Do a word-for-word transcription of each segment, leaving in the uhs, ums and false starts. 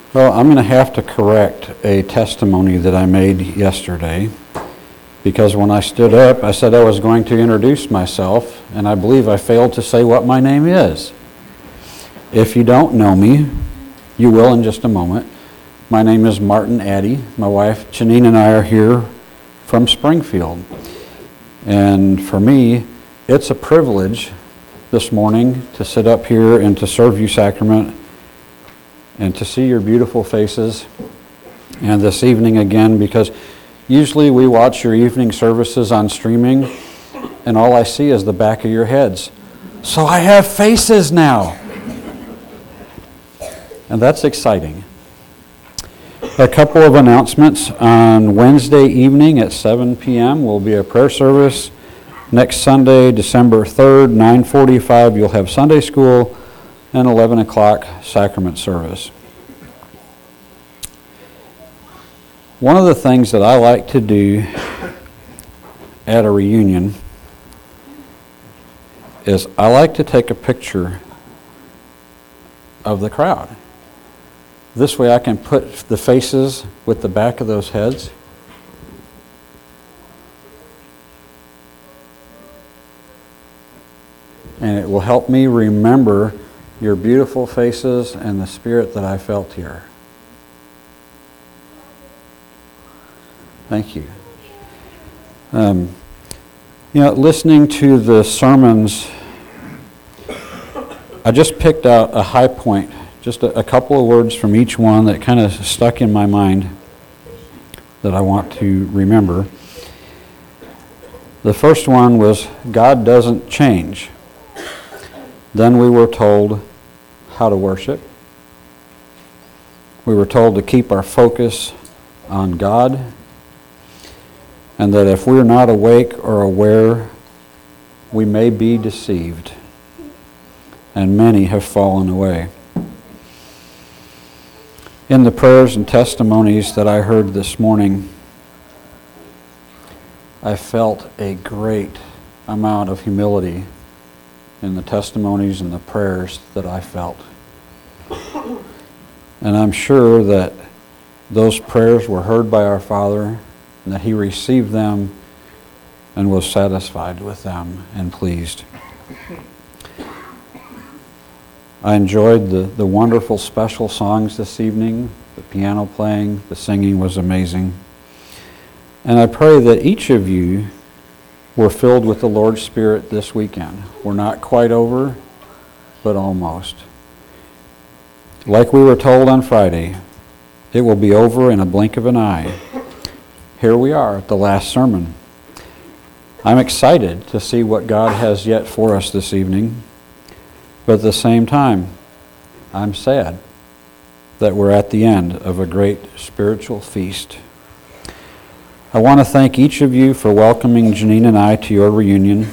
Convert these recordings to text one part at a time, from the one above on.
Well, I'm going to have to correct a testimony that I made yesterday, because when I stood up, I said I was going to introduce myself, and I believe I failed to say what my name is. If you don't know me, you will in just a moment. My name is Martin Addy. My wife Janine and I are here from Springfield. And for me, it's a privilege this morning to sit up here and to serve you sacrament and to see your beautiful faces, and this evening again, because usually we watch your evening services on streaming and all I see is the back of your heads. So I have faces now. And that's exciting. A couple of announcements. On Wednesday evening at seven p.m. will be a prayer service. Next Sunday, December third, nine forty-five, you'll have Sunday school, and eleven o'clock sacrament service. One of the things that I like to do at a reunion is I like to take a picture of the crowd. This way I can put the faces with the back of those heads. And it will help me remember your beautiful faces and the spirit that I felt here. Thank you. Um, you know, listening to the sermons, I just picked out a high point, just a, a couple of words from each one that kind of stuck in my mind that I want to remember. The first one was, God doesn't change. Then we were told how to worship. We were told to keep our focus on God, and that if we're not awake or aware, we may be deceived, and many have fallen away. In the prayers and testimonies that I heard this morning, I felt a great amount of humility in the testimonies and the prayers that I felt. And I'm sure that those prayers were heard by our Father, and that He received them and was satisfied with them and pleased. I enjoyed the, the wonderful special songs this evening. The piano playing, the singing was amazing. And I pray that each of you were filled with the Lord's Spirit this weekend. We're not quite over, but almost. Like we were told on Friday, it will be over in a blink of an eye. Here we are at the last sermon. I'm excited to see what God has yet for us this evening, but at the same time, I'm sad that we're at the end of a great spiritual feast. I want to thank each of you for welcoming Janine and I to your reunion.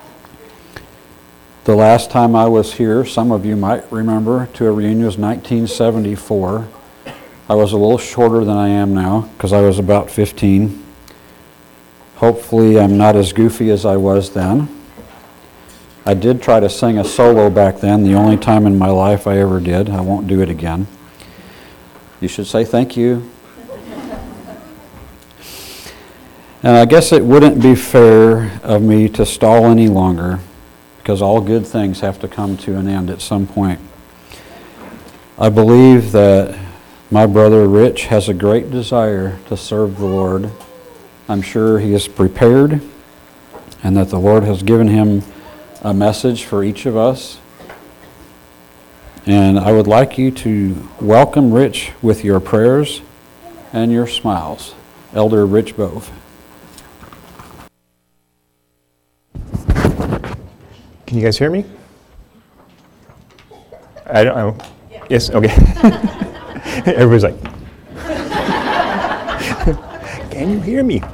The last time I was here, some of you might remember, to a reunion was nineteen seventy-four. I was a little shorter than I am now because I was about fifteen. Hopefully I'm not as goofy as I was then. I did try to sing a solo back then, the only time in my life I ever did. I won't do it again. You should say thank you. And I guess it wouldn't be fair of me to stall any longer, because all good things have to come to an end at some point. I believe that my brother Rich has a great desire to serve the Lord. I'm sure he is prepared, and that the Lord has given him a message for each of us. And I would like you to welcome Rich with your prayers and your smiles. Elder Rich Bove. Can you guys hear me? I don't know. Yeah. Yes, okay. Everybody's like, can you hear me?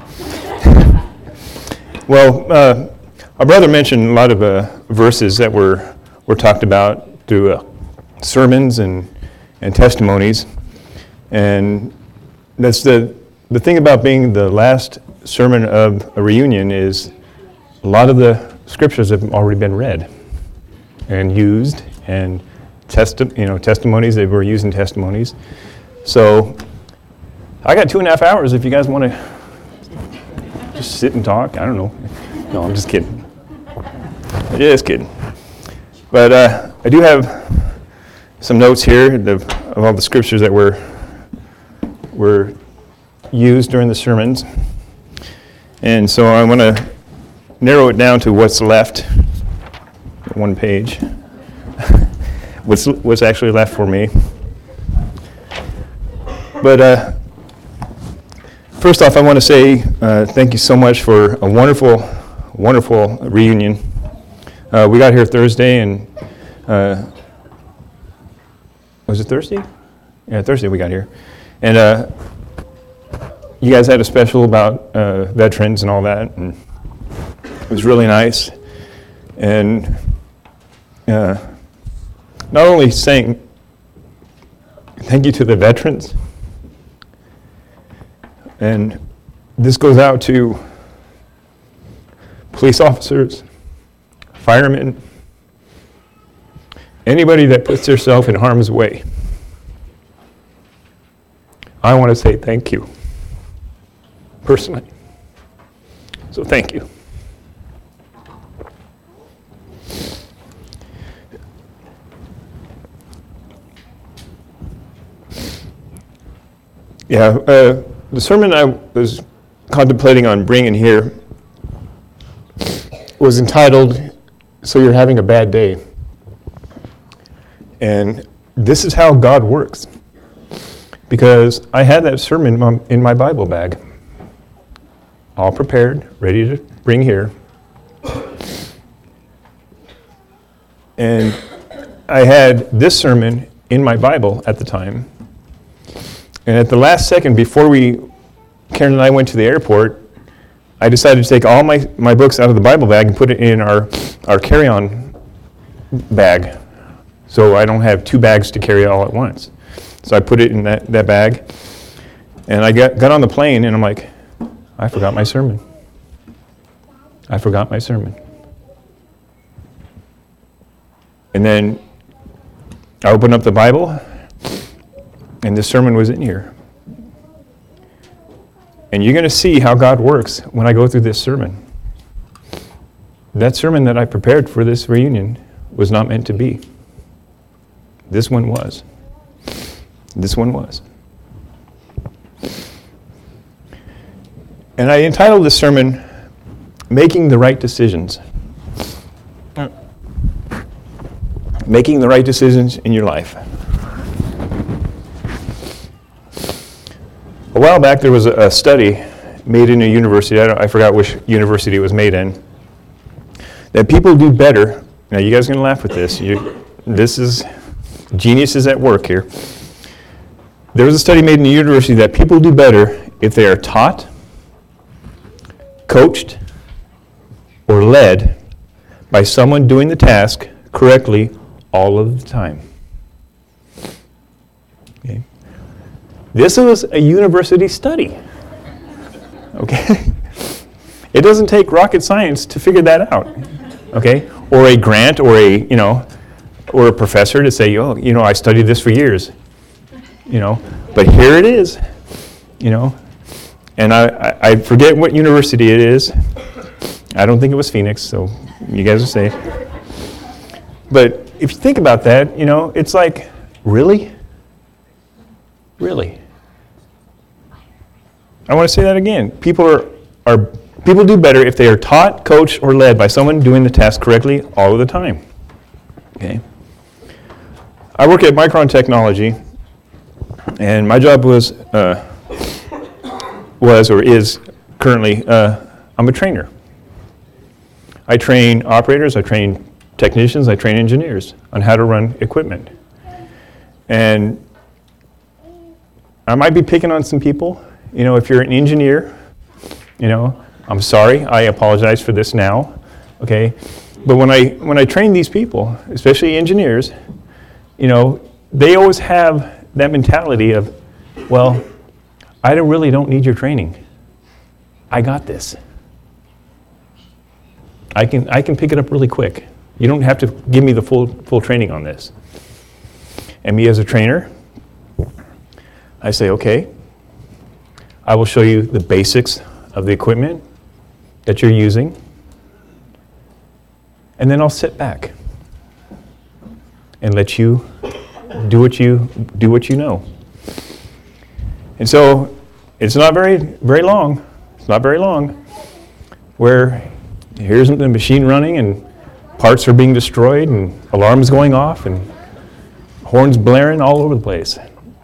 Well, uh, our brother mentioned a lot of uh, verses that were, were talked about through uh, sermons and, and testimonies. And that's the, the thing about being the last sermon of a reunion is a lot of the scriptures have already been read and used, and testi- you know, testimonies, they were using testimonies. So I got two and a half hours if you guys want to just sit and talk. I don't know. No, I'm just kidding. Just kidding. But uh, I do have some notes here of, of all the scriptures that were were used during the sermons. And so I want to narrow it down to what's left, one page, what's, what's actually left for me. But uh, first off, I want to say uh, thank you so much for a wonderful, wonderful reunion. Uh, we got here Thursday, and uh, was it Thursday? Yeah, Thursday we got here. And uh, you guys had a special about uh, veterans and all that, and it was really nice. And uh, not only saying thank you to the veterans, and this goes out to police officers, firemen, anybody that puts themselves in harm's way. I want to say thank you, personally. So thank you. Yeah, uh, the sermon I was contemplating on bringing here was entitled, "So You're Having a Bad Day." And this is how God works. Because I had that sermon in my Bible bag, all prepared, ready to bring here. And I had this sermon in my Bible at the time. And at the last second, before we, Karen and I went to the airport, I decided to take all my, my books out of the Bible bag and put it in our, our carry-on bag. So I don't have two bags to carry all at once. So I put it in that, that bag. And I got, got on the plane, and I'm like, I forgot my sermon. I forgot my sermon. And then I opened up the Bible, and this sermon was in here. And you're going to see how God works when I go through this sermon. That sermon that I prepared for this reunion was not meant to be. This one was. This one was. And I entitled this sermon, Making the Right Decisions. Making the right decisions in your life. A while back, there was a, a study made in a university, I, don't, I forgot which university it was made in, that people do better. Now, you guys are going to laugh with this. You, this is geniuses at work here. There was a study made in a university that people do better if they are taught, coached, or led by someone doing the task correctly all of the time. Okay. This was a university study. Okay? It doesn't take rocket science to figure that out. Okay? Or a grant, or a, you know, or a professor to say, oh, you know, I studied this for years. You know, but here it is. You know, and I, I, I forget what university it is. I don't think it was Phoenix, so you guys are safe. But if you think about that, you know, it's like, really? Really? I want to say that again. People are, are people do better if they are taught, coached, or led by someone doing the task correctly all of the time. Okay. I work at Micron Technology, and my job was, uh, was or is currently, uh, I'm a trainer. I train operators, I train technicians, I train engineers on how to run equipment. And I might be picking on some people. You know, if you're an engineer, you know, I'm sorry, I apologize for this now, okay? But when I when I train these people, especially engineers, you know, they always have that mentality of, well, I don't really don't need your training. I got this. I can I can pick it up really quick. You don't have to give me the full full training on this. And me as a trainer, I say, okay, I will show you the basics of the equipment that you're using, and then I'll sit back and let you do what you do what you know. And so it's not very very long. It's not very long where here's the machine running and parts are being destroyed and alarms going off and horns blaring all over the place.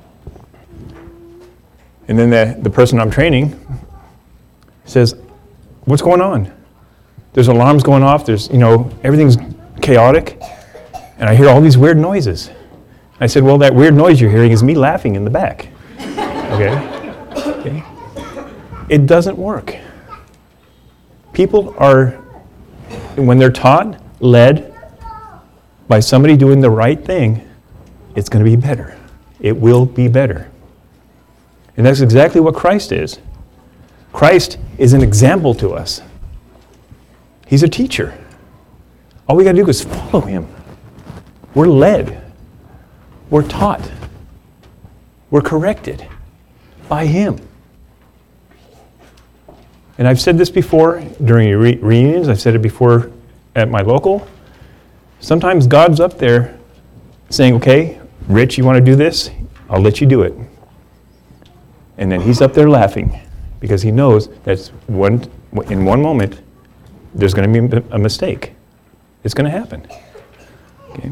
And then the, the person I'm training says, what's going on? There's alarms going off, there's, you know, everything's chaotic, and I hear all these weird noises. I said, well, that weird noise you're hearing is me laughing in the back. Okay? Okay? It doesn't work. People are, when they're taught, led by somebody doing the right thing, it's going to be better. It will be better. And that's exactly what Christ is. Christ is an example to us. He's a teacher. All we got to do is follow him. We're led. We're taught. We're corrected by him. And I've said this before during re- reunions. I've said it before at my local. Sometimes God's up there saying, okay, Rich, you want to do this? I'll let you do it. And then he's up there laughing because he knows that one, in one moment, there's going to be a mistake. It's going to happen. Okay.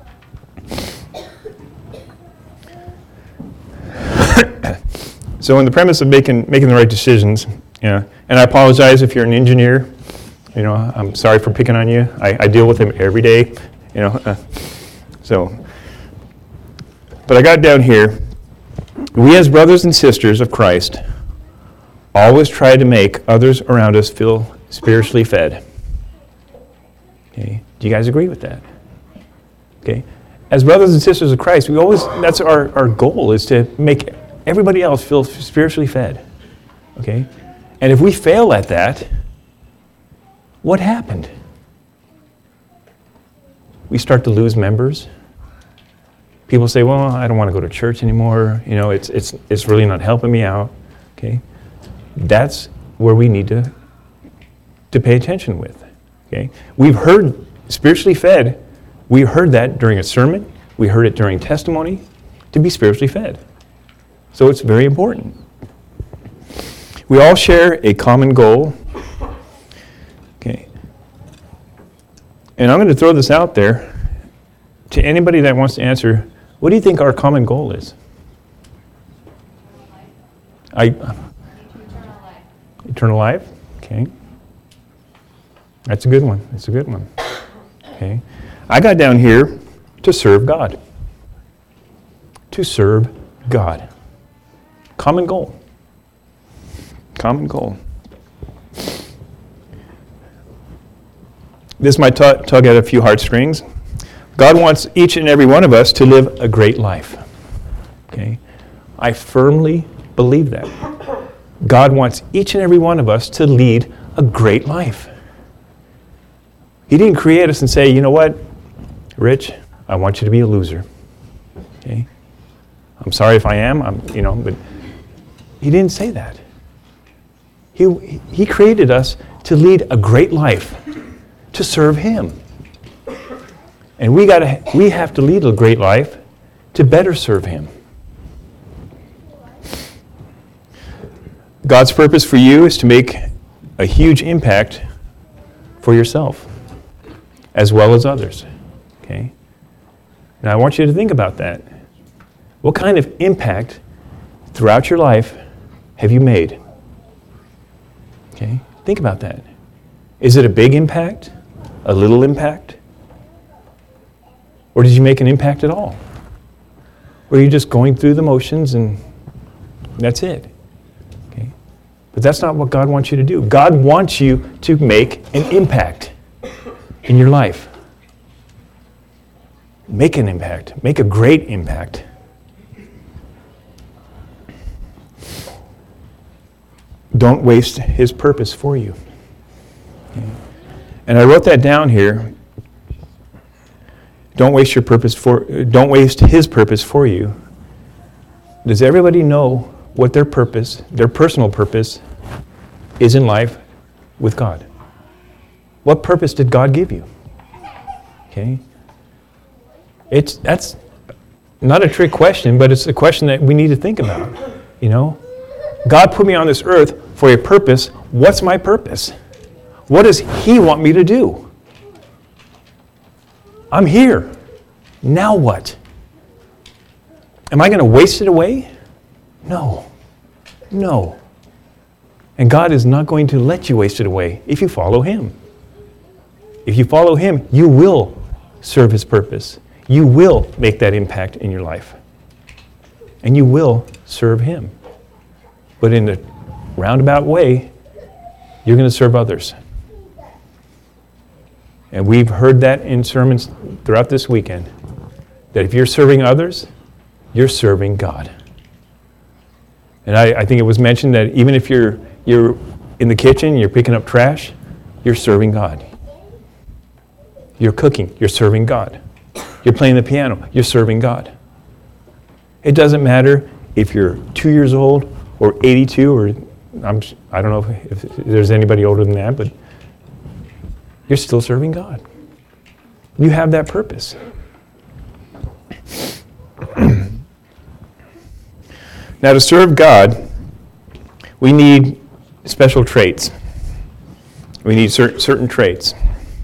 So in the premise of making making the right decisions, yeah, and I apologize if you're an engineer. You know, I'm sorry for picking on you. I, I deal with them every day. You know, uh, so. But I got down here. We as brothers and sisters of Christ always try to make others around us feel spiritually fed. Okay, do you guys agree with that? Okay, as brothers and sisters of Christ, we always, that's our, our goal, is to make everybody else feel spiritually fed. Okay, and if we fail at that, what happened? We start to lose members. People say, well, I don't want to go to church anymore. You know, it's it's it's really not helping me out. Okay, that's where we need to to pay attention with. Okay, we've heard spiritually fed. We heard that during a sermon. We heard it during testimony. To be spiritually fed, so it's very important. We all share a common goal. Okay, and I'm going to throw this out there to anybody that wants to answer. What do you think our common goal is? I, Eternal life. Eternal life? Okay. That's a good one. That's a good one. Okay. I got down here to serve God. To serve God. Common goal. Common goal. This might tug, tug at a few heartstrings. God wants each and every one of us to live a great life. Okay? I firmly believe that. God wants each and every one of us to lead a great life. He didn't create us and say, you know what, Rich, I want you to be a loser. Okay? I'm sorry if I am, I'm, you know, but he didn't say that. He, he created us to lead a great life, to serve him. And we gotta, we have to lead a great life to better serve him. God's purpose for you is to make a huge impact for yourself as well as others. Okay? Now I want you to think about that. What kind of impact throughout your life have you made? Okay? Think about that. Is it a big impact? A little impact? Or did you make an impact at all? Or are you just going through the motions and that's it? Okay? But that's not what God wants you to do. God wants you to make an impact in your life. Make an impact. Make a great impact. Don't waste his purpose for you. Okay? And I wrote that down here. Don't waste your purpose for, don't waste his purpose for you. does everybody know what their purpose, their personal purpose, is in life with God? What purpose did God give you? Okay? It's that's not a trick question, but it's a question that we need to think about. You know? God put me on this earth for a purpose. What's my purpose? What does He want me to do? I'm here. Now what? Am I going to waste it away? No. No. And God is not going to let you waste it away if you follow Him. If you follow Him, you will serve His purpose. You will make that impact in your life. And you will serve Him. But in a roundabout way, you're going to serve others. And we've heard that in sermons throughout this weekend, that if you're serving others, you're serving God. And I, I think it was mentioned that even if you're you're in the kitchen, you're picking up trash, you're serving God. You're cooking, you're serving God. You're playing the piano, you're serving God. It doesn't matter if you're two years old or eighty-two, or I'm, I don't know if, if there's anybody older than that, but you're still serving God. You have that purpose. Now, to serve God, we need special traits. We need cer- certain traits.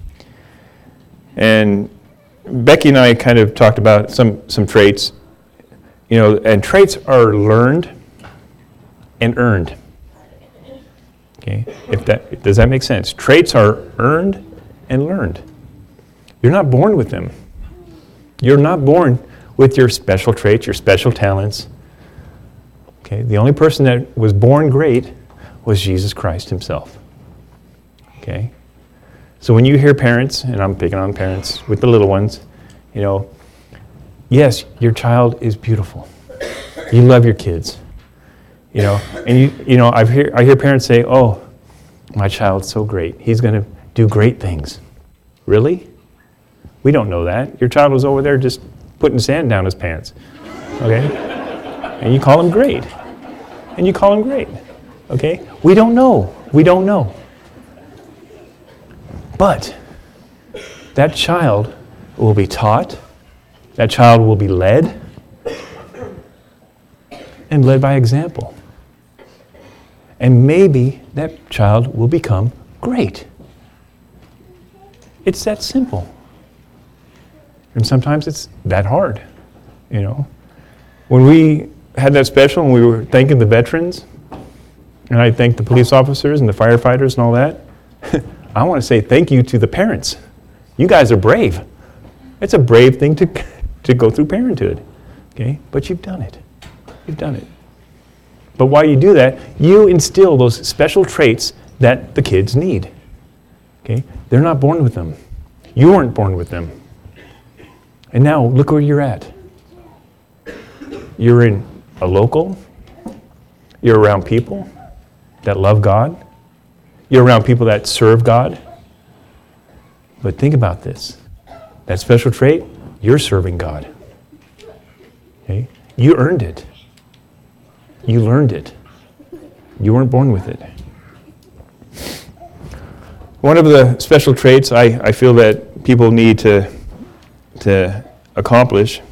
And Becky and I kind of talked about some, some traits. You know, and traits are learned and earned. Okay? If that does that make sense? Traits are earned and learned. You're not born with them. You're not born with your special traits, your special talents. Okay? The only person that was born great was Jesus Christ Himself. Okay? So when you hear parents, and I'm picking on parents with the little ones, you know, yes, your child is beautiful. You love your kids. You know, and you you know, I hear I hear parents say, "Oh, my child's so great. He's going to do great things." Really? We don't know that. Your child was over there just putting sand down his pants. Okay? And you call him great. And you call him great. Okay? We don't know. We don't know. But that child will be taught. That child will be led. And led by example. And maybe that child will become great. It's that simple. And sometimes it's that hard, you know. When we had that special and we were thanking the veterans, and I thanked the police officers and the firefighters and all that, I want to say thank you to the parents. You guys are brave. It's a brave thing to, to go through parenthood, okay? But you've done it. You've done it. But while you do that, you instill those special traits that the kids need. Okay? They're not born with them. You weren't born with them. And now, look where you're at. You're in a local. You're around people that love God. You're around people that serve God. But think about this. That special trait, you're serving God. Okay? You earned it. You learned it. You weren't born with it. One of the special traits I, I feel that people need to, to accomplish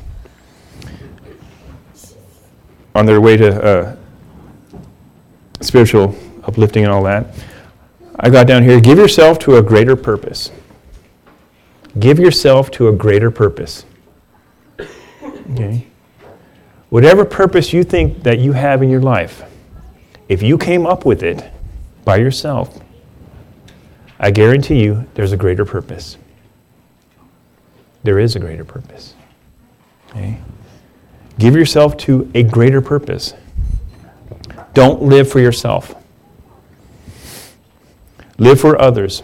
on their way to uh, spiritual uplifting and all that, I got down here, give yourself to a greater purpose. Give yourself to a greater purpose. Okay? Whatever purpose you think that you have in your life, if you came up with it by yourself, I guarantee you there's a greater purpose. There is a greater purpose. Okay? Give yourself to a greater purpose. Don't live for yourself. Live for others.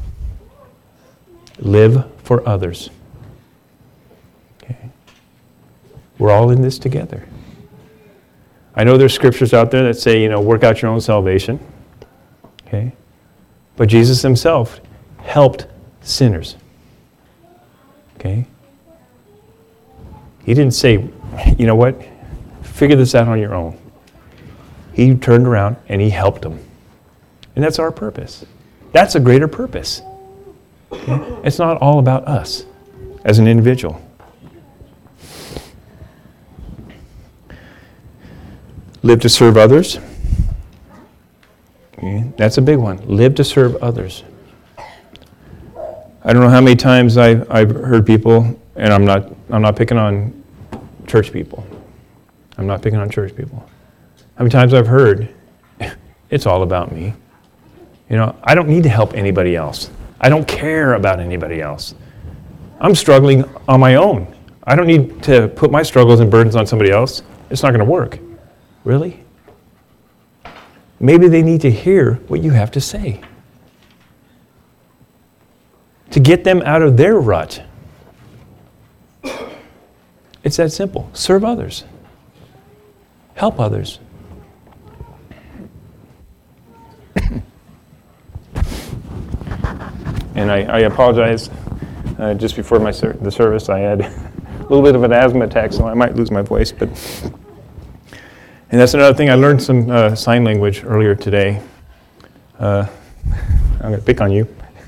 Live for others. Okay? We're all in this together. I know there's scriptures out there that say, you know, work out your own salvation. Okay? But Jesus Himself helped sinners. Okay? He didn't say, you know what, figure this out on your own. He turned around and he helped them. And that's our purpose. That's a greater purpose. Okay? It's not all about us as an individual. Live to serve others. Okay? That's a big one. Live to serve others. I don't know how many times I've, I've heard people, and I'm not I'm not picking on church people. I'm not picking on church people. How many times I've heard, it's all about me. You know, I don't need to help anybody else. I don't care about anybody else. I'm struggling on my own. I don't need to put my struggles and burdens on somebody else. It's not going to work. Really? Maybe they need to hear what you have to say to get them out of their rut. It's that simple. Serve others. Help others. And I, I apologize. Uh, just before my ser- the service, I had a little bit of an asthma attack, so I might lose my voice. But and that's another thing. I learned some uh, sign language earlier today. Uh, I'm going to pick on you.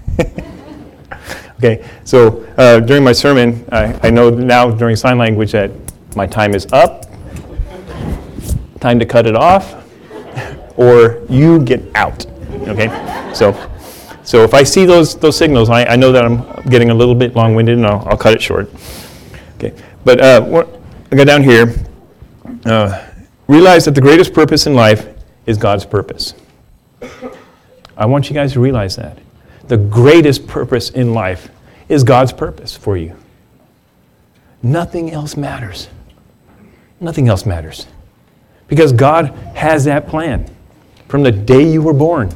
Okay, so uh, during my sermon, I, I know now during sign language that my time is up, time to cut it off, or you get out. Okay, so so if I see those those signals, I, I know that I'm getting a little bit long-winded, and I'll, I'll cut it short. Okay, but uh, what, I got down here. Uh, realize that the greatest purpose in life is God's purpose. I want you guys to realize that. The greatest purpose in life is God's purpose for you. Nothing else matters. Nothing else matters. Because God has that plan from the day you were born.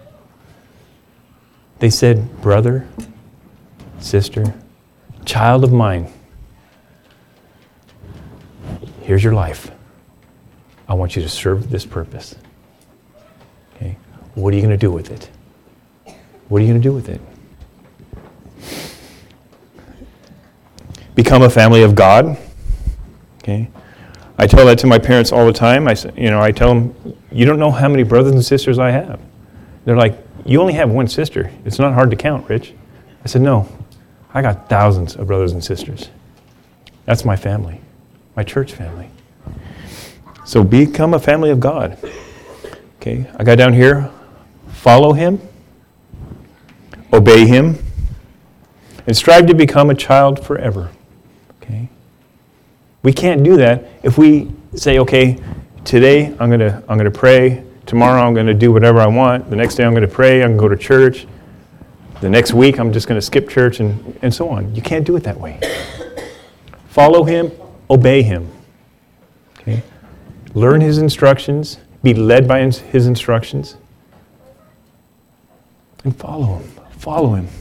They said, brother, sister, child of mine, here's your life. I want you to serve this purpose. Okay? What are you going to do with it? What are you going to do with it? Become a family of God. Okay? I tell that to my parents all the time. I, you know, I tell them, you don't know how many brothers and sisters I have. They're like, you only have one sister. It's not hard to count, Rich. I said, no, I got thousands of brothers and sisters. That's my family, my church family. So become a family of God. Okay, I got down here, follow Him, obey Him, and strive to become a child forever. Okay? We can't do that if we say, okay, today I'm gonna I'm gonna pray, tomorrow I'm gonna do whatever I want, the next day I'm gonna pray, I'm gonna go to church, the next week I'm just gonna skip church and, and so on. You can't do it that way. Follow Him, obey Him. Okay? Learn His instructions, be led by His instructions, and follow Him. Follow Him.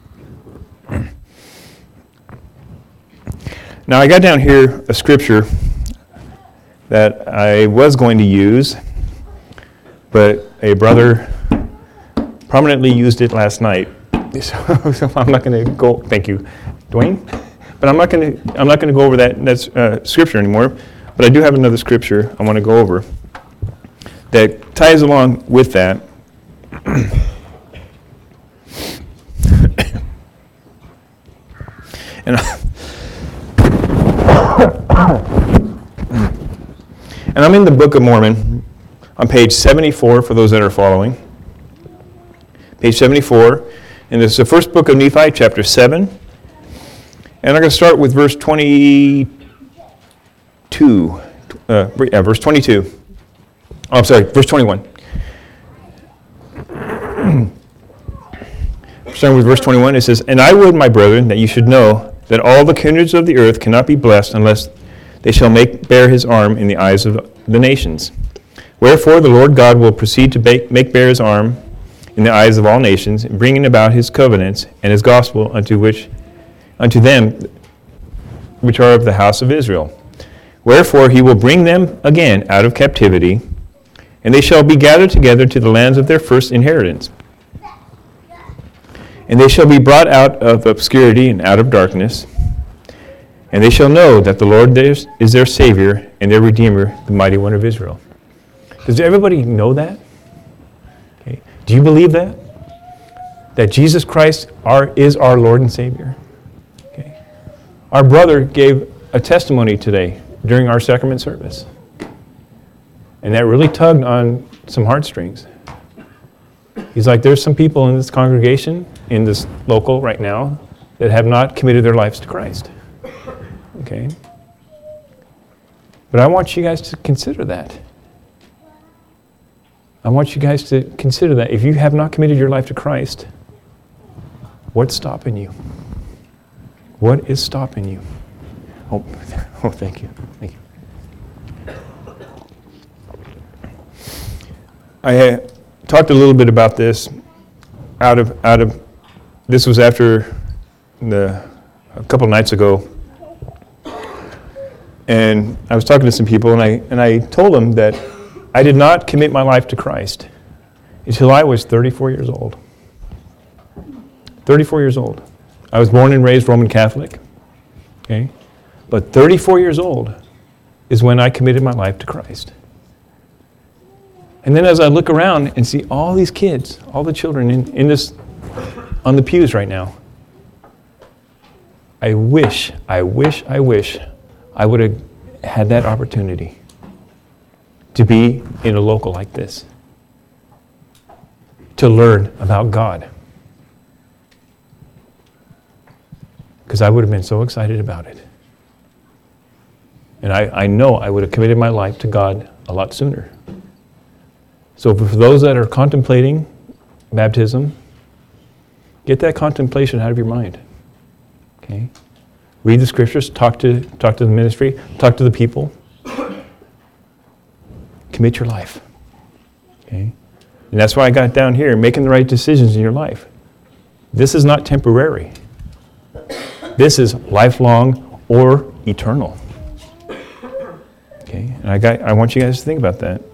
Now, I got down here a scripture that I was going to use, but a brother prominently used it last night. So, so I'm not going to go. Thank you, Dwayne. But I'm not going to. I'm not going to go over that that uh, scripture anymore. But I do have another scripture I want to go over that ties along with that. and, and I'm in the Book of Mormon on page seventy-four for those that are following. Page seventy-four. And this is the first book of Nephi, chapter seven. And I'm going to start with verse twenty-two. Uh, yeah, verse twenty-two. Oh, I'm sorry, verse twenty-one. Starting with verse twenty-one, it says, "And I would, my brethren, that you should know that all the kindreds of the earth cannot be blessed unless they shall make bare his arm in the eyes of the nations. Wherefore the Lord God will proceed to make, make bare his arm in the eyes of all nations, bringing about his covenants and his gospel unto which unto them which are of the house of Israel. Wherefore he will bring them again out of captivity, and they shall be gathered together to the lands of their first inheritance. And they shall be brought out of obscurity and out of darkness, And they shall know that the Lord is their Savior and their Redeemer, the Mighty One of Israel. Does everybody know that? Okay. Do you believe that? That Jesus Christ our, is our Lord and Savior? Okay. Our brother gave a testimony today during our sacrament service. And that really tugged on some heartstrings. He's like, there's some people in this congregation, in this local right now, that have not committed their lives to Christ. Okay? But I want you guys to consider that. I want you guys to consider that. If you have not committed your life to Christ, what's stopping you? What is stopping you? Oh, oh thank you. Thank you. I had talked a little bit about this out of out of this was after the a couple nights ago, and I was talking to some people, and I and I told them that I did not commit my life to Christ until I was thirty-four years old. thirty-four years old. I was born and raised Roman Catholic. Okay, but thirty-four years old is when I committed my life to Christ. And then as I look around and see all these kids, all the children in, in this, on the pews right now, I wish, I wish, I wish I would have had that opportunity to be in a local like this, to learn about God. Because I would have been so excited about it. And I, I know I would have committed my life to God a lot sooner. So for those that are contemplating baptism, get that contemplation out of your mind. Okay? Read the scriptures, talk to talk to the ministry, talk to the people. Commit your life. Okay? And that's why I got down here, making the right decisions in your life. This is not temporary. This is lifelong or eternal. Okay? And I got I want you guys to think about that.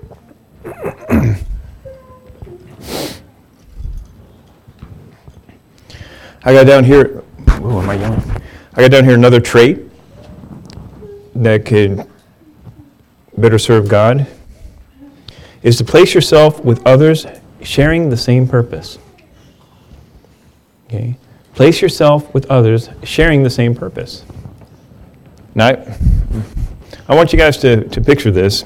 I got down here, oh, am I yelling? I got down here another trait that could better serve God is to place yourself with others sharing the same purpose. Okay? Place yourself with others sharing the same purpose. Now, I, I want you guys to, to picture this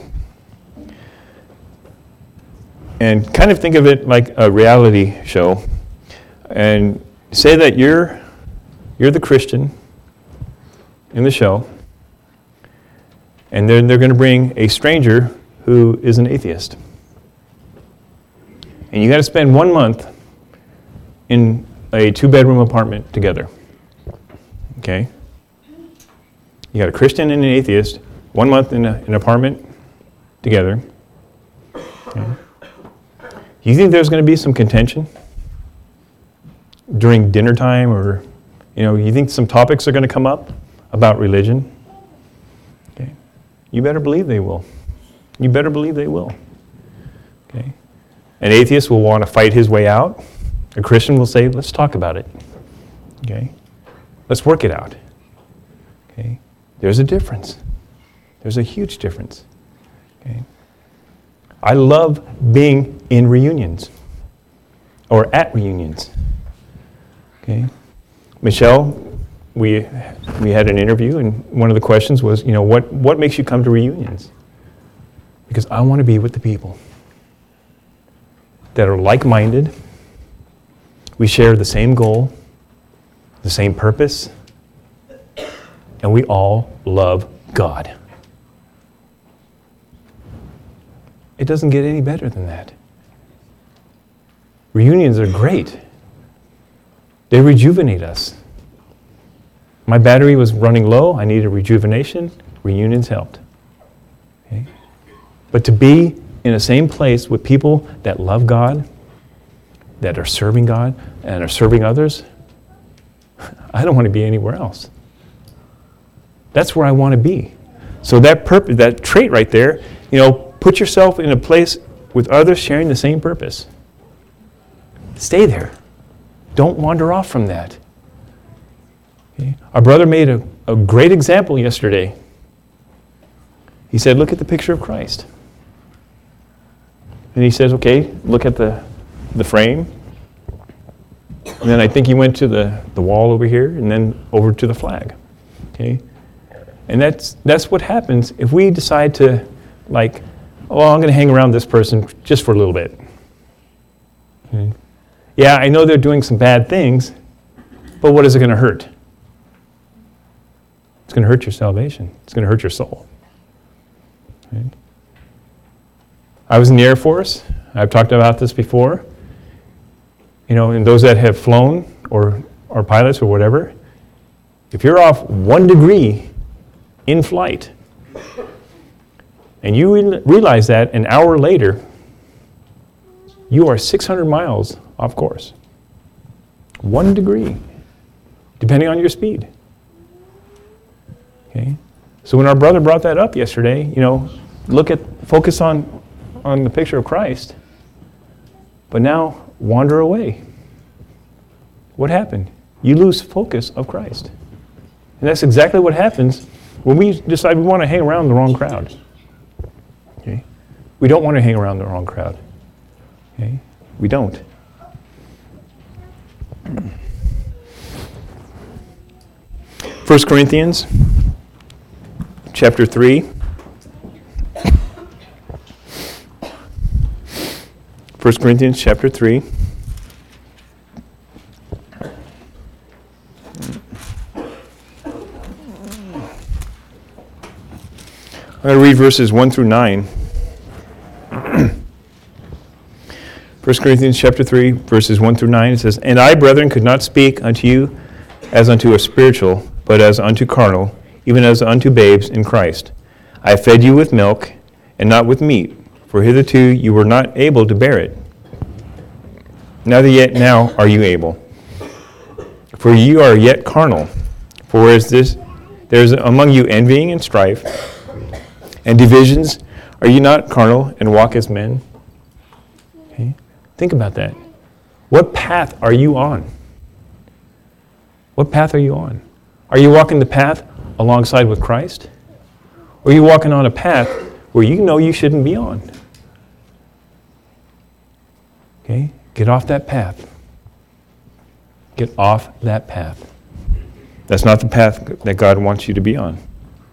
and kind of think of it like a reality show. And say that you're you're the Christian in the show, and then they're going to bring a stranger who is an atheist. And you got to spend one month in a two-bedroom apartment together. Okay? You got a Christian and an atheist, one month in a, an apartment together. Okay? You think there's going to be some contention during dinner time, or, you know, you think some topics are going to come up about religion? Okay. You better believe they will. You better believe they will. Okay. An atheist will want to fight his way out. A Christian will say, let's talk about it. Okay. Let's work it out. Okay. There's a difference. There's a huge difference. Okay. I love being in reunions or at reunions. Okay, Michelle, we we had an interview, and one of the questions was, you know, what, what makes you come to reunions? Because I want to be with the people that are like-minded. We share the same goal, the same purpose, and we all love God. It doesn't get any better than that. Reunions are great. They rejuvenate us. My battery was running low. I needed rejuvenation. Reunions helped. Okay? But to be in the same place with people that love God, that are serving God, and are serving others, I don't want to be anywhere else. That's where I want to be. So that purpose, that trait right there, you know, put yourself in a place with others sharing the same purpose. Stay there. Don't wander off from that. Okay? Our brother made a a great example yesterday. He said, look at the picture of Christ. And he says, okay, look at the, the frame. And then I think he went to the, the wall over here and then over to the flag. Okay? And that's that's what happens if we decide to, like, oh, I'm going to hang around this person just for a little bit. Okay? Yeah, I know they're doing some bad things, but what is it going to hurt? It's going to hurt your salvation. It's going to hurt your soul. Okay? I was in the Air Force. I've talked about this before. You know, and those that have flown or are pilots or whatever, if you're off one degree in flight, and you re- realize that an hour later, you are six hundred miles off course. One degree, depending on your speed. Okay? So when our brother brought that up yesterday, you know, look at, focus on, on the picture of Christ, but now wander away. What happened? You lose focus of Christ. And that's exactly what happens when we decide we want to hang around the wrong crowd. Okay? We don't want to hang around the wrong crowd. Okay? We don't. First Corinthians chapter three. First Corinthians chapter three. I'm going to read verses one through nine. First Corinthians chapter three, verses one through nine, it says, And I, brethren, could not speak unto you as unto a spiritual, but as unto carnal, even as unto babes in Christ. I fed you with milk, and not with meat, for hitherto you were not able to bear it. Neither yet now are you able. For you are yet carnal. For whereas this, there is among you envying and strife, and divisions, are you not carnal and walk as men? Okay. Think about that. What path are you on? What path are you on? Are you walking the path alongside with Christ? Or are you walking on a path where you know you shouldn't be on? Okay? Get off that path. Get off that path. That's not the path that God wants you to be on.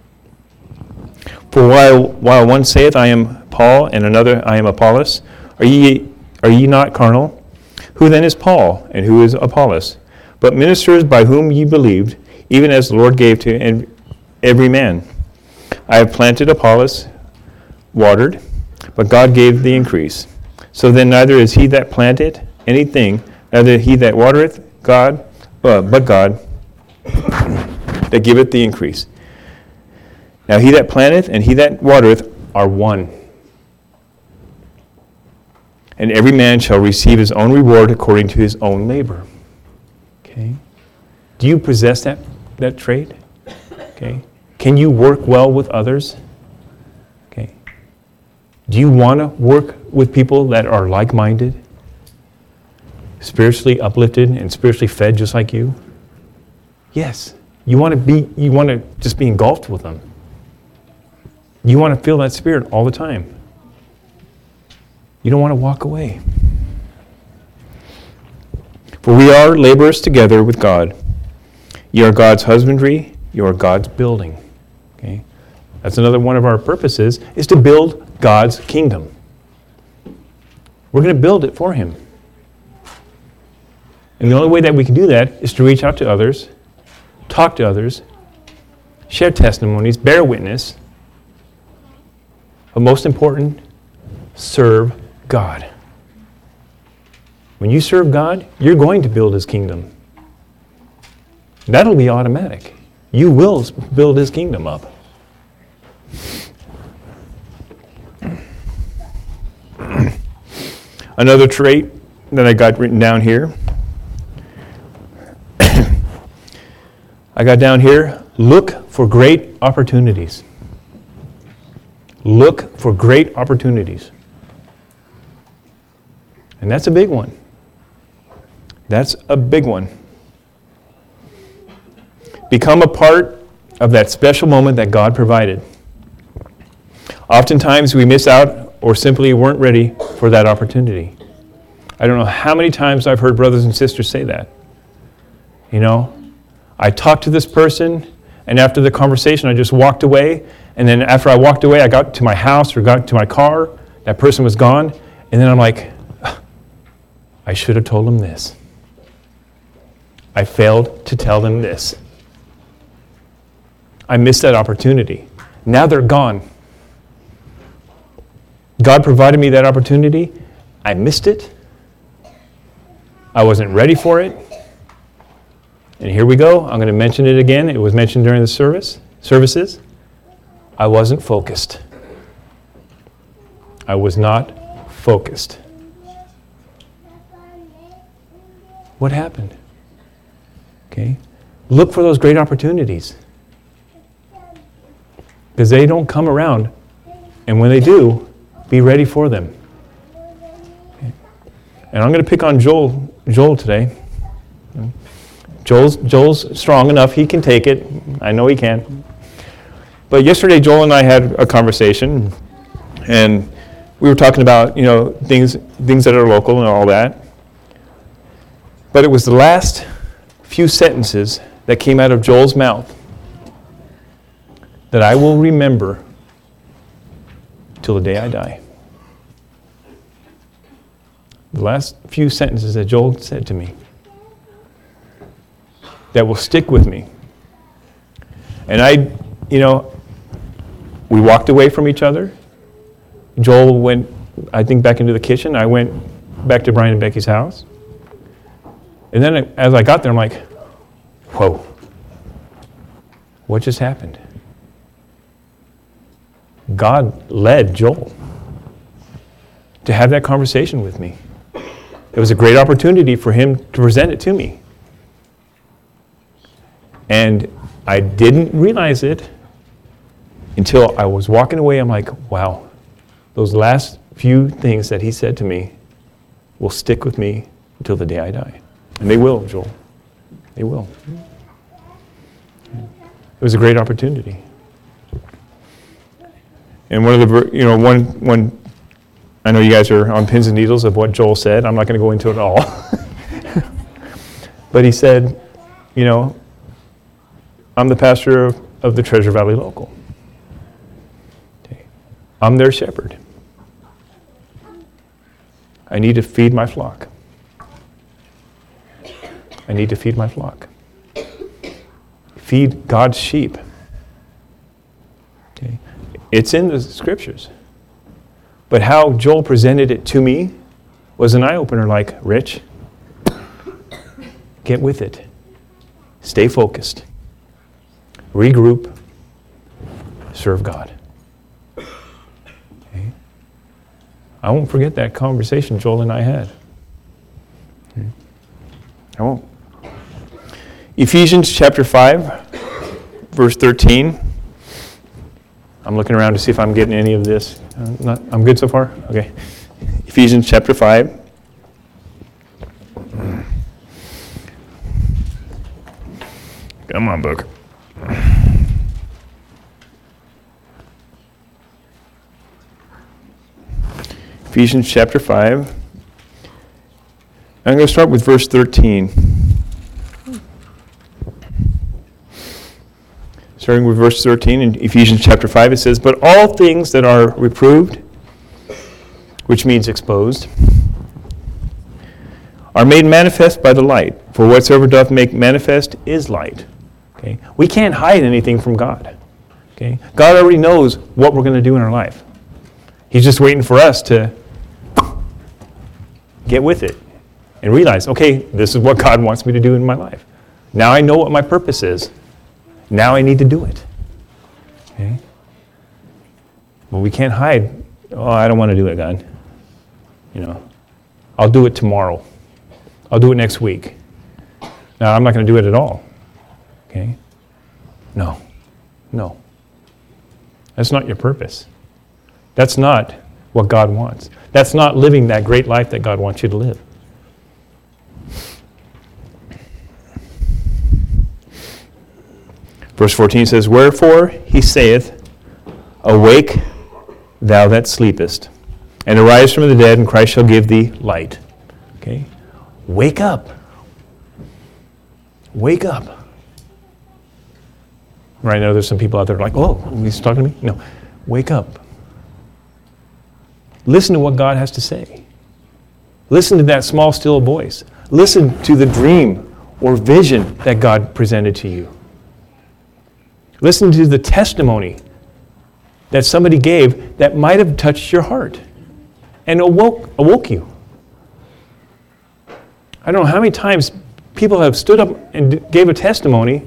For while, while one saith, I am Paul, and another, I am Apollos, are ye, are ye not carnal? Who then is Paul, and who is Apollos? But ministers by whom ye believed, even as the Lord gave to every man. I have planted, Apollos watered, but God gave the increase. So then neither is he that planteth anything, neither he that watereth, God, uh, but God that giveth the increase. Now he that planteth and he that watereth are one. And every man shall receive his own reward according to his own labor. Okay? Do you possess that, that trait? Okay? Can you work well with others? Okay? Do you want to work with people that are like-minded? Spiritually uplifted and spiritually fed just like you? Yes. You want to be, you want to just be engulfed with them. You want to feel that spirit all the time. You don't want to walk away. For we are laborers together with God. You are God's husbandry, you are God's building. Okay? That's another one of our purposes, is to build God's kingdom. We're going to build it for Him. And the only way that we can do that is to reach out to others, talk to others, share testimonies, bear witness, but most important, serve God. When you serve God, you're going to build His kingdom. That'll be automatic. You will build His kingdom up. Another trait that I got written down here. I got down here, look for great opportunities. Look for great opportunities. And that's a big one. That's a big one. Become a part of that special moment that God provided. Oftentimes we miss out or simply weren't ready for that opportunity. I don't know how many times I've heard brothers and sisters say that. You know, I talked to this person, and after the conversation I just walked away, and then after I walked away I got to my house or got to my car, that person was gone, and then I'm like, I should have told them this. I failed to tell them this. I missed that opportunity. Now they're gone. God provided me that opportunity. I missed it. I wasn't ready for it. And here we go. I'm going to mention it again. It was mentioned during the service services. I wasn't focused. I was not focused. What happened? Okay. Look for those great opportunities. Because they don't come around. And when they do, be ready for them. Okay. And I'm going to pick on Joel Joel today. Joel's, Joel's strong enough. He can take it. I know he can. But yesterday, Joel and I had a conversation, and we were talking about, you know, things things that are local and all that. But it was the last few sentences that came out of Joel's mouth that I will remember till the day I die. The last few sentences that Joel said to me that will stick with me. And I, you know, we walked away from each other. Joel went, I think, back into the kitchen. I went back to Brian and Becky's house. And then as I got there, I'm like, whoa, what just happened? God led Joel to have that conversation with me. It was a great opportunity for him to present it to me. And I didn't realize it until I was walking away. I'm like, wow, those last few things that he said to me will stick with me until the day I die. And they will, Joel. They will. It was a great opportunity. And one of the, you know, one, one, I know you guys are on pins and needles of what Joel said. I'm not going to go into it all. But he said, you know, I'm the pastor of, of the Treasure Valley Local. Okay. I'm their shepherd. I need to feed my flock. I need to feed my flock. Feed God's sheep. Okay. It's in the scriptures. But how Joel presented it to me was an eye-opener, like, Rich, get with it. Stay focused. Regroup. Serve God. Okay. I won't forget that conversation Joel and I had. Okay. I won't. Ephesians chapter five, verse thirteen. I'm looking around to see if I'm getting any of this. Uh, not, I'm good so far? Okay. Ephesians chapter five. Come on, book. Ephesians chapter five. I'm going to start with verse thirteen. Starting with verse thirteen in Ephesians chapter five, it says, "But all things that are reproved," which means exposed, "are made manifest by the light. For whatsoever doth make manifest is light." Okay? We can't hide anything from God. Okay? God already knows what we're going to do in our life. He's just waiting for us to get with it and realize, okay, this is what God wants me to do in my life. Now I know what my purpose is. Now I need to do it. Okay? But we can't hide, oh, I don't want to do it, God. You know, I'll do it tomorrow. I'll do it next week. Now, I'm not going to do it at all. Okay? No. No. That's not your purpose. That's not what God wants. That's not living that great life that God wants you to live. Verse fourteen says, "Wherefore he saith, Awake, thou that sleepest, and arise from the dead, and Christ shall give thee light." Okay? Wake up. Wake up. Right now there's some people out there like, "Oh, he's talking to me?" No. Wake up. Listen to what God has to say. Listen to that small, still voice. Listen to the dream or vision that God presented to you. Listen to the testimony that somebody gave that might have touched your heart and awoke, awoke you. I don't know how many times people have stood up and d- gave a testimony,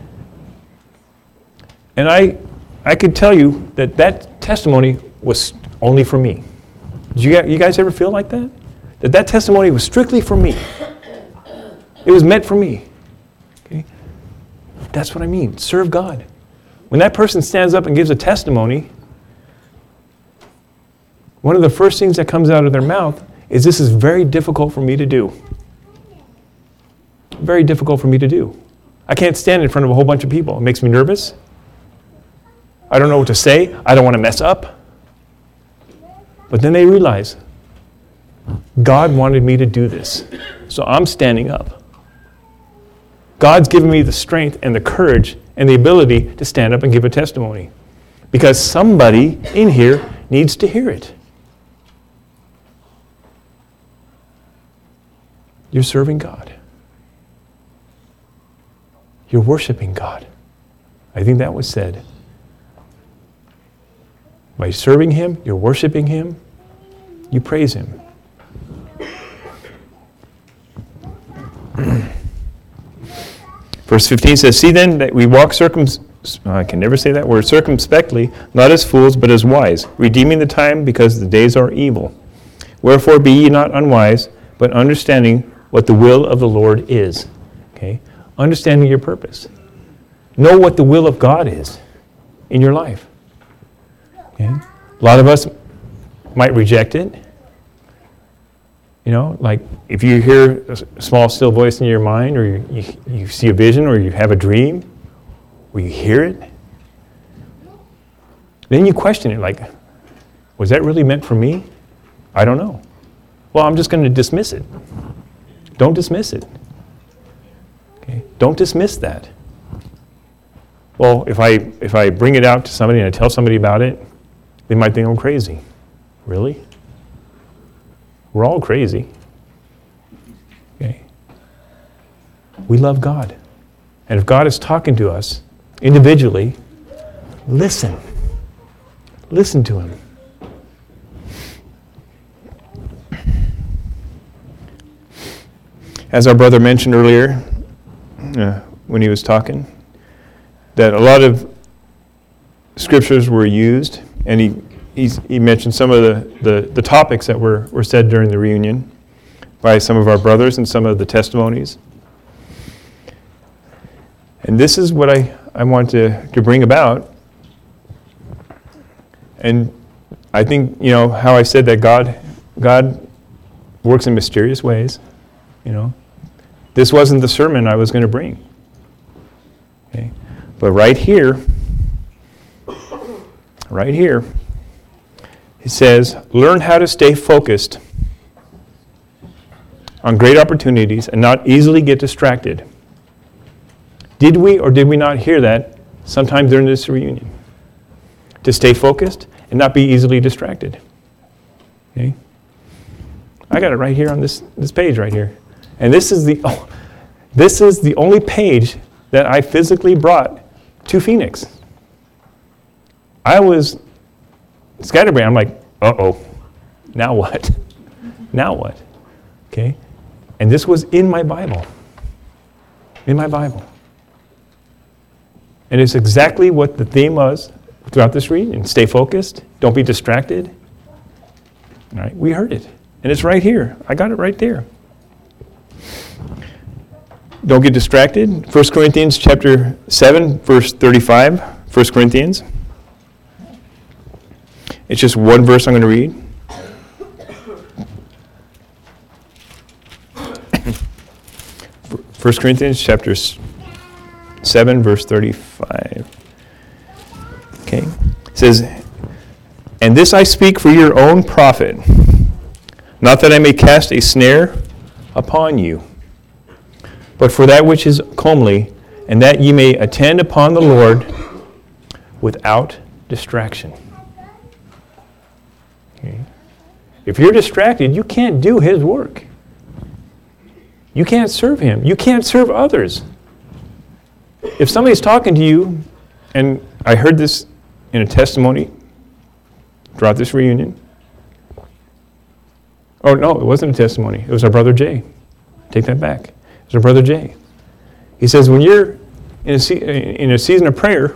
and I, I could tell you that that testimony was only for me. Did you, you guys ever feel like that? That that testimony was strictly for me. It was meant for me. Okay? That's what I mean. Serve God. When that person stands up and gives a testimony, one of the first things that comes out of their mouth is, "This is very difficult for me to do." Very difficult for me to do. I can't stand in front of a whole bunch of people. It makes me nervous. I don't know what to say. I don't want to mess up. But then they realize, God wanted me to do this, so I'm standing up. God's given me the strength and the courage and the ability to stand up and give a testimony, because somebody in here needs to hear it. You're serving God. You're worshiping God. I think that was said. By serving Him, you're worshiping Him, you praise Him. Verse fifteen says, "See then that we walk circum... I can never say that word, circumspectly, not as fools, but as wise, redeeming the time, because the days are evil. Wherefore be ye not unwise, but understanding what the will of the Lord is." Okay? Understanding your purpose. Know what the will of God is in your life. Okay? A lot of us might reject it. You know, like if you hear a small, still voice in your mind, or you, you, you see a vision, or you have a dream, or you hear it, then you question it, like, was that really meant for me? I don't know. Well, I'm just going to dismiss it. Don't dismiss it. Okay? Don't dismiss that. Well, if I if I bring it out to somebody and I tell somebody about it, they might think I'm crazy. Really? We're all crazy. Okay? We love God. And if God is talking to us individually, listen. Listen to Him. As our brother mentioned earlier, uh, when he was talking, that a lot of scriptures were used, and he he's, he mentioned some of the, the, the topics that were, were said during the reunion by some of our brothers and some of the testimonies. And this is what I, I want to, to bring about. And I think, you know, how I said that God God works in mysterious ways, you know. This wasn't the sermon I was going to bring. Okay? But right here, right here, it says, learn how to stay focused on great opportunities and not easily get distracted. Did we or did we not hear that sometime during this reunion? To stay focused and not be easily distracted. Okay? I got it right here on this, this page right here. And this is the oh, this is the only page that I physically brought to Phoenix. I was scatterbrained. I'm like, uh-oh, now what? Now what? Okay? And this was in my Bible. In my Bible. And it's exactly what the theme was throughout this reading. Stay focused. Don't be distracted. All right? We heard it. And it's right here. I got it right there. Don't get distracted. First Corinthians chapter seven, verse thirty-five. First Corinthians. It's just one verse I'm going to read. First Corinthians chapter seven, verse thirty-five. Okay. It says, "And this I speak for your own profit, not that I may cast a snare upon you, but for that which is comely, and that ye may attend upon the Lord without distraction." Okay. If you're distracted, you can't do His work. You can't serve Him. You can't serve others. If somebody's talking to you, and I heard this in a testimony throughout this reunion. Oh, no, it wasn't a testimony. It was our brother Jay. Take that back. It was our brother Jay. He says, when you're in a, se- in a season of prayer,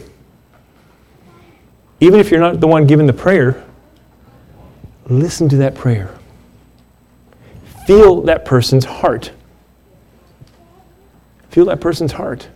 even if you're not the one giving the prayer, listen to that prayer. Feel that person's heart. Feel that person's heart.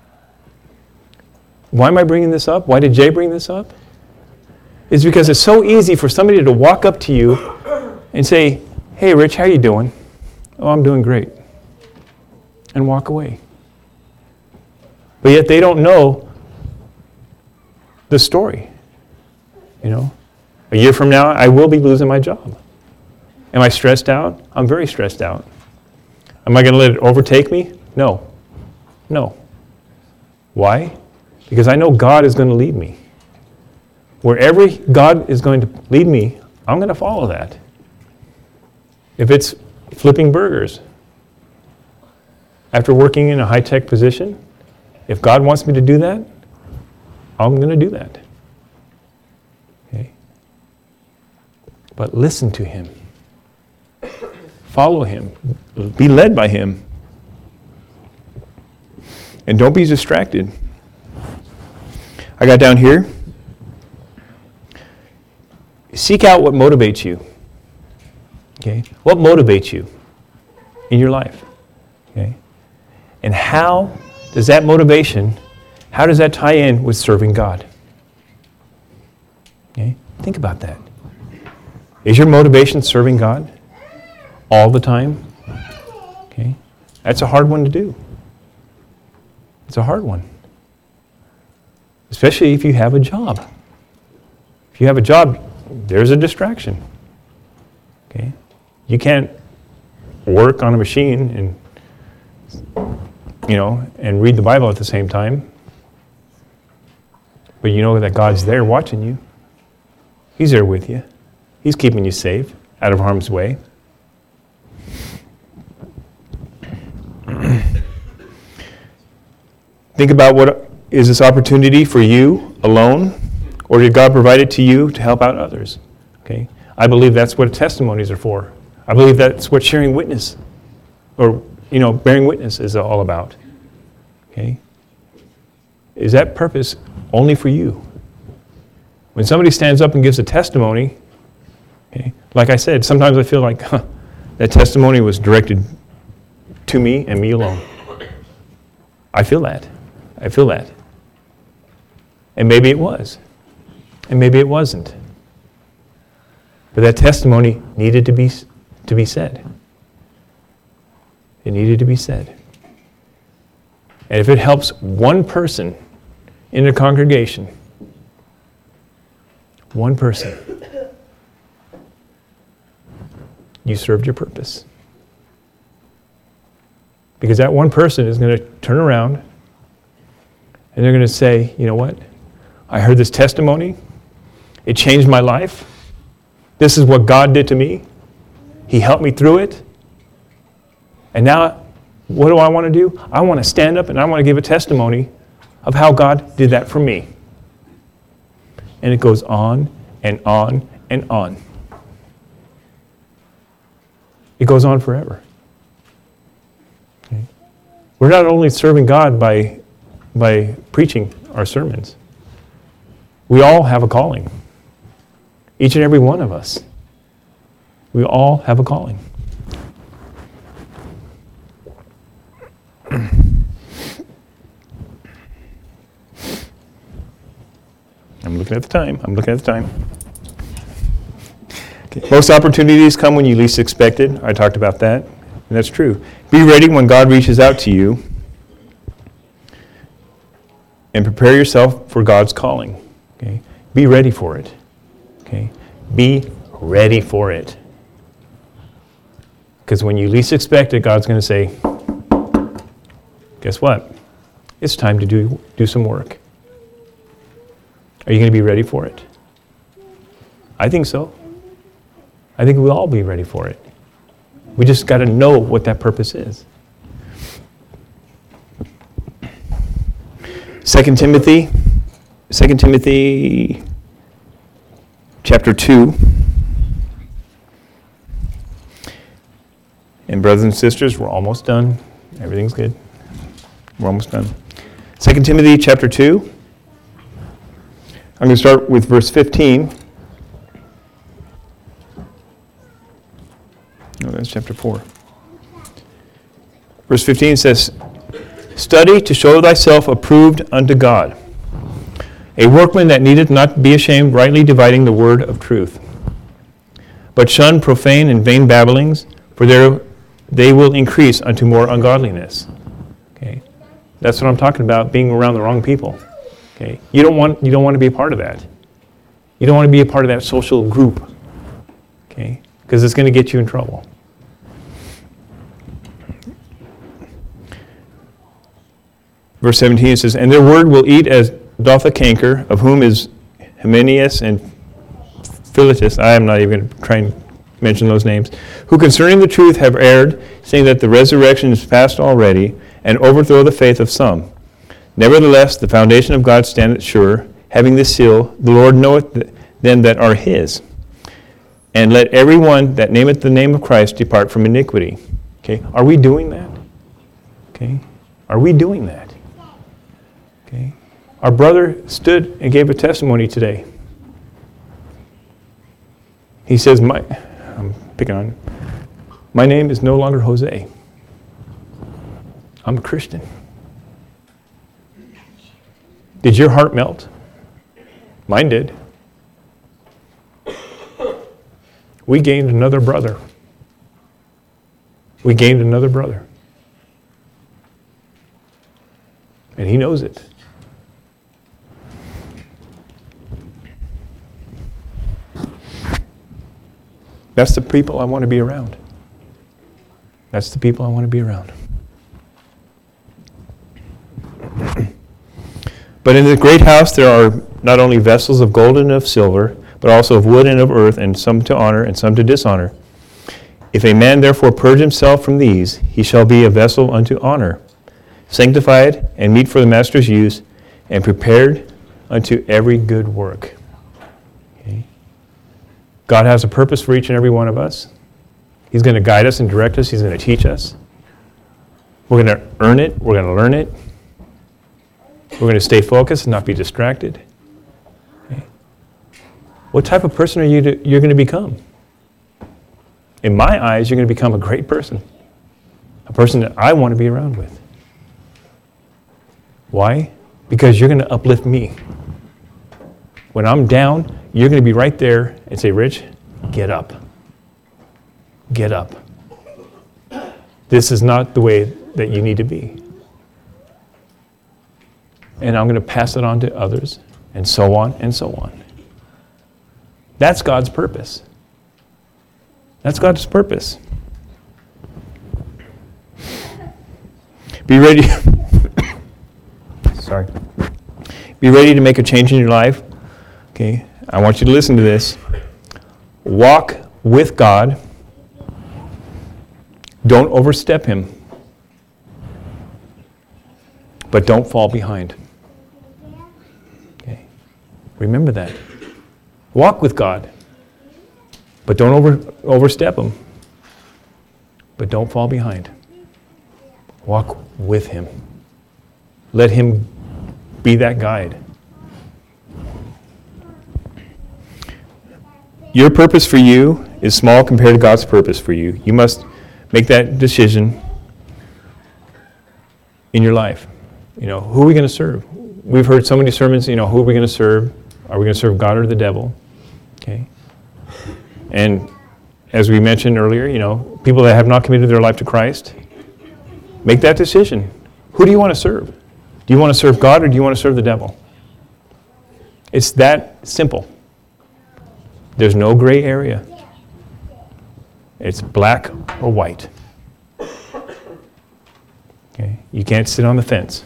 Why am I bringing this up? Why did Jay bring this up? It's because it's so easy for somebody to walk up to you and say, "Hey, Rich, how you doing?" "Oh, I'm doing great." And walk away. But yet they don't know the story. You know, a year from now, I will be losing my job. Am I stressed out? I'm very stressed out. Am I going to let it overtake me? No. No. Why? Because I know God is going to lead me. Wherever God is going to lead me, I'm going to follow that. If it's flipping burgers, after working in a high-tech position, if God wants me to do that, I'm going to do that. Okay? But listen to Him. Follow Him. Be led by Him. And don't be distracted. I got down here. Seek out what motivates you. Okay? What motivates you in your life? Okay? And how does that motivation, how does that tie in with serving God? Okay? Think about that. Is your motivation serving God all the time? Okay? That's a hard one to do. It's a hard one. Especially if you have a job. If you have a job, there's a distraction. Okay? You can't work on a machine and, you know, and read the Bible at the same time. But you know that God's there watching you. He's there with you. He's keeping you safe, out of harm's way. Think about, what is this opportunity for you alone, or did God provide it to you to help out others? Okay, I believe that's what testimonies are for. I believe that's what sharing witness, or you know, bearing witness is all about. Okay, is that purpose only for you? When somebody stands up and gives a testimony, okay, like I said, sometimes I feel like huh, that testimony was directed to me and me alone. I feel that. I feel that. And maybe it was. And maybe it wasn't. But that testimony needed to be, to be said. It needed to be said. And if it helps one person in a congregation, one person, you served your purpose. Because that one person is going to turn around and they're going to say, you know what? I heard this testimony. It changed my life. This is what God did to me. He helped me through it. And now, what do I want to do? I want to stand up and I want to give a testimony of how God did that for me. And it goes on and on and on. It goes on forever. Okay? We're not only serving God by, by preaching our sermons. We all have a calling. Each and every one of us. We all have a calling. I'm looking at the time. I'm looking at the time. Okay. Most opportunities come when you least expect it. I talked about that, and that's true. Be ready when God reaches out to you. and prepare yourself for God's calling. Okay? Be ready for it. Okay? Be ready for it. Because when you least expect it, God's going to say, guess what? It's time to do, do some work. Are you going to be ready for it? I think so. I think we'll all be ready for it. We just got to know what that purpose is. Second Timothy, Second Timothy chapter two. And brothers and sisters, we're almost done. Everything's good. We're almost done. Second Timothy chapter two. I'm going to start with verse fifteen. No, that's chapter four. Verse fifteen says, "Study to show thyself approved unto God, a workman that needeth not be ashamed, rightly dividing the word of truth. But shun profane and vain babblings, for there they will increase unto more ungodliness." Okay, that's what I'm talking about, being around the wrong people. Okay, you don't want you don't want to be a part of that. You don't want to be a part of that social group. Okay, because it's going to get you in trouble. Verse seventeen says, "And their word will eat as doth a canker, of whom is Hymenaeus and Philetus," I am not even going to try and mention those names, "who concerning the truth have erred, saying that the resurrection is past already, and overthrow the faith of some. Nevertheless, the foundation of God standeth sure, having this seal, the Lord knoweth them that are his. And let every one that nameth the name of Christ depart from iniquity." Okay, are we doing that? Okay, are we doing that? Okay, our brother stood and gave a testimony today. He says, "My, I'm picking on, my name is no longer Jose. I'm a Christian." Did your heart melt? Mine did. We gained another brother. We gained another brother. And he knows it. That's the people I want to be around. That's the people I want to be around. "But in the great house there are not only vessels of gold and of silver, but also of wood and of earth, and some to honor and some to dishonor. If a man therefore purge himself from these, he shall be a vessel unto honor, sanctified and meet for the master's use, and prepared unto every good work." Okay. God has a purpose for each and every one of us. He's going to guide us and direct us. He's going to teach us. We're going to earn it. We're going to learn it. We're going to stay focused and not be distracted. Okay. What type of person are you to, you're going to become? In my eyes, you're going to become a great person. A person that I want to be around with. Why? Because you're going to uplift me. When I'm down, you're going to be right there and say, "Rich, get up. Get up. This is not the way that you need to be." And I'm going to pass it on to others, and so on and so on. That's God's purpose. That's God's purpose. Be ready. Sorry. Be ready to make a change in your life. Okay, I want you to listen to this. Walk with God. Don't overstep him. But don't fall behind. Okay, remember that. Walk with God. But don't over, overstep him. But don't fall behind. Walk with him. Let him be that guide. Your purpose for you is small compared to God's purpose for you. You must make that decision in your life. You know, who are we going to serve? We've heard so many sermons, you know, who are we going to serve? Are we going to serve God or the devil? Okay. And as we mentioned earlier, you know, people that have not committed their life to Christ, make that decision. Who do you want to serve? Do you want to serve God or do you want to serve the devil? It's that simple. There's no gray area. It's black or white. Okay? You can't sit on the fence.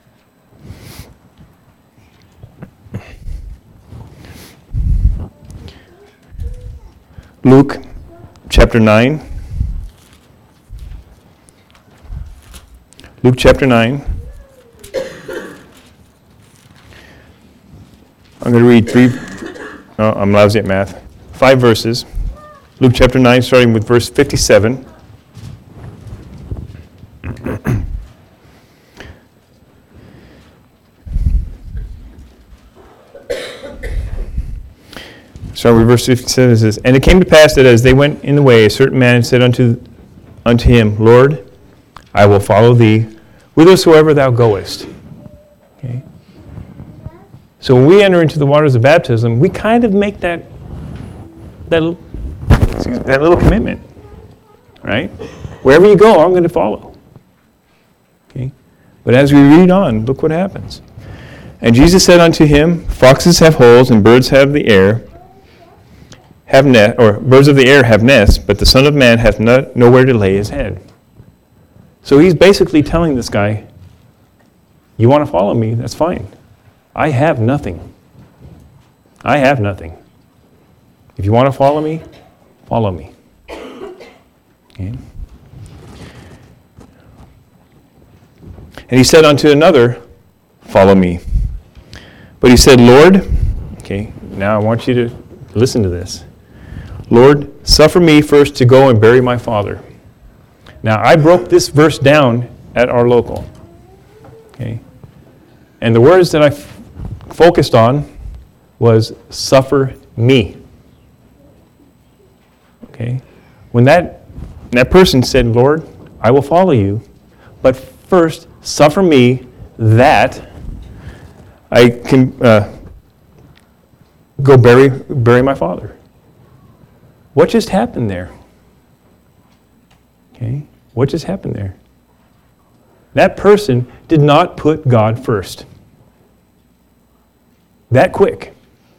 Luke chapter nine. Luke chapter nine. I'm going to read three, oh, I'm lousy at math, five verses. Luke chapter nine, starting with verse fifty-seven. Starting with verse fifty-seven, it says, "And it came to pass that as they went in the way, a certain man said unto, unto him, Lord, I will follow thee whithersoever thou goest." Okay. So when we enter into the waters of baptism, we kind of make that, that, excuse me, that little commitment, right? Wherever you go, I'm going to follow. Okay. But as we read on, look what happens. "And Jesus said unto him, Foxes have holes, and birds have the air, have net, or birds of the air have nests, but the Son of Man hath not, nowhere to lay his head." So he's basically telling this guy, you want to follow me, that's fine. I have nothing. I have nothing. If you want to follow me, follow me. Okay. And he said unto another, Follow me. But he said, Lord, okay, now I want you to listen to this. Lord, suffer me first to go and bury my father. Now, I broke this verse down at our local. Okay. And the words that I f- focused on was suffer me. Okay. When that, that person said, Lord, I will follow you, but first suffer me that I can uh, go bury, bury my father. What just happened there? Okay, what just happened there? That person did not put God first. That quick.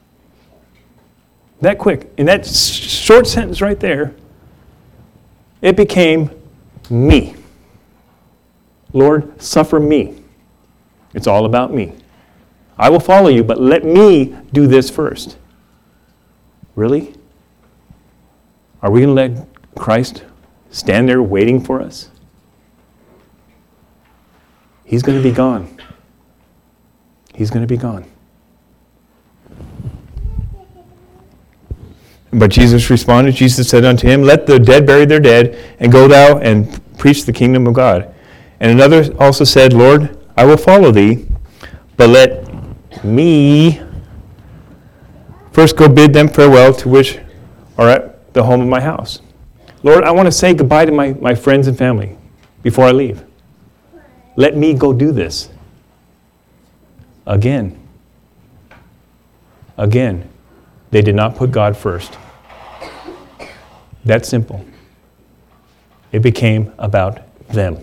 That quick. In that s- short sentence right there, it became me. Lord, suffer me. It's all about me. I will follow you, but let me do this first. Really? Are we going to let Christ stand there waiting for us? He's going to be gone. He's going to be gone. But Jesus responded, Jesus said unto him, Let the dead bury their dead, and go thou and preach the kingdom of God. And another also said, Lord, I will follow thee, but let me first go bid them farewell to which are at the home of my house. Lord, I want to say goodbye to my, my friends and family before I leave. Let me go do this. Again. Again. They did not put God first. That simple. It became about them.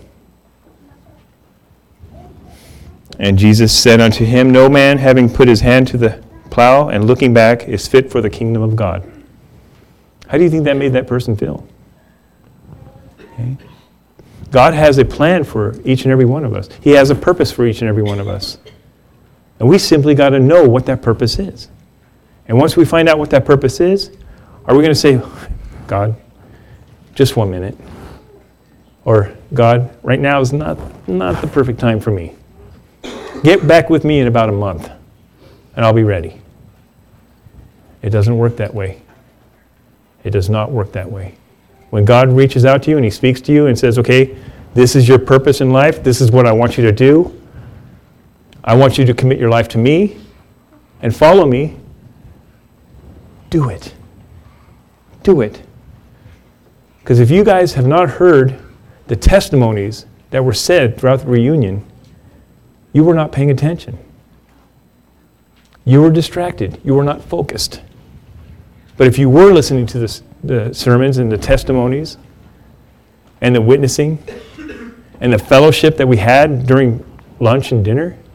And Jesus said unto him, No man having put his hand to the plow and looking back is fit for the kingdom of God. How do you think that made that person feel? Okay. God has a plan for each and every one of us. He has a purpose for each and every one of us. And we simply got to know what that purpose is. And once we find out what that purpose is, are we going to say, God, just one minute? Or, God, right now is not, not the perfect time for me. Get back with me in about a month, and I'll be ready. It doesn't work that way. It does not work that way. When God reaches out to you and He speaks to you and says, okay, this is your purpose in life, this is what I want you to do, I want you to commit your life to me and follow me, do it. Do it. Because if you guys have not heard the testimonies that were said throughout the reunion, you were not paying attention. You were distracted. You were not focused. But if you were listening to the, the sermons and the testimonies and the witnessing and the fellowship that we had during lunch and dinner,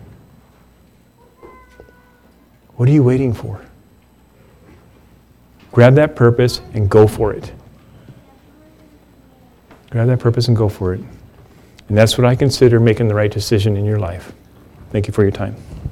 What are you waiting for? Grab that purpose and go for it. Grab that purpose and go for it. And that's what I consider making the right decision in your life. Thank you for your time.